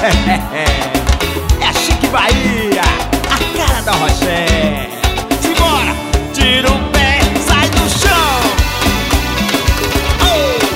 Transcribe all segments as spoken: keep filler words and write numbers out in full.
É a Chique Bahia, a cara da Roché. Simbora! Tira o pé, sai do chão. Oh!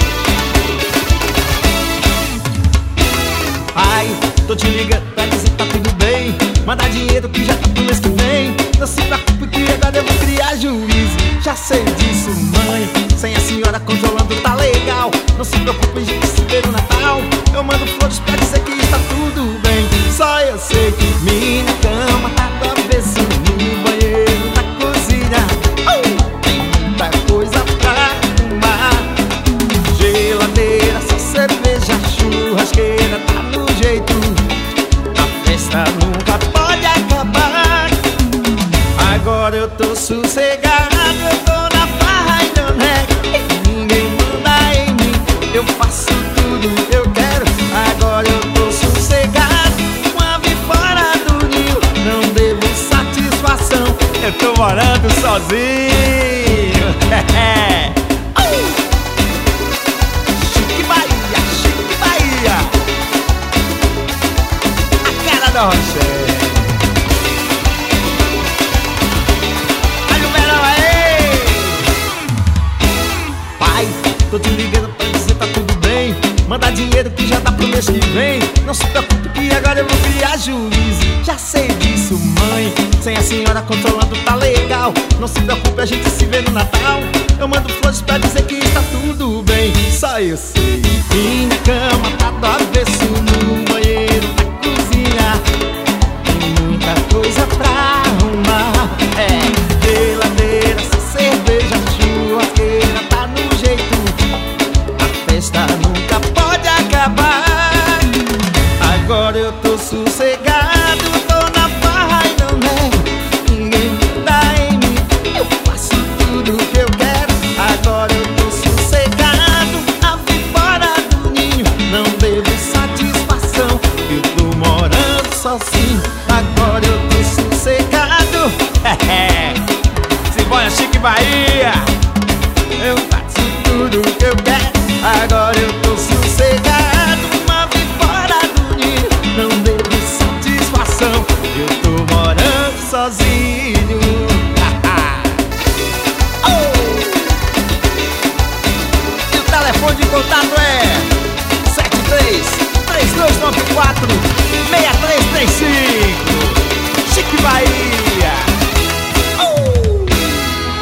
Ai, tô te ligando pra dizer que tá tudo bem. Manda dinheiro que já tá pro mês que vem. Não se preocupe que agora eu vou criar juízo. Já sei disso, mãe. Sem a senhora controlando tá legal. Não se preocupe, a gente se vê no Natal. Eu mando flores pra dizer que está tudo bem. Só eu sei que minha cama tá do avesso, no banheiro, na cozinha. Oh! Tem muita coisa pra arrumar. Geladeira, só cerveja, churrasqueira tá no jeito. A festa nunca pode acabar. Agora eu tô sossegado, eu tô na farra e não é. Ninguém manda em mim, eu faço tudo que eu quero. Agora eu tô sossegado, com a vida fora do ninho. Não devo satisfação, eu tô morando sozinho. Oh! Chique Bahia, Chique Bahia, a cara da Roché. Tô te ligando pra dizer tá tudo bem. Manda dinheiro que já dá pro mês que vem. Não se preocupe que agora eu vou criar juízo. Já sei disso, mãe. Sem a senhora controlando tá legal. Não se preocupe, a gente se vê no Natal. Eu mando flores pra dizer que está tudo bem. Só eu sei, minha cama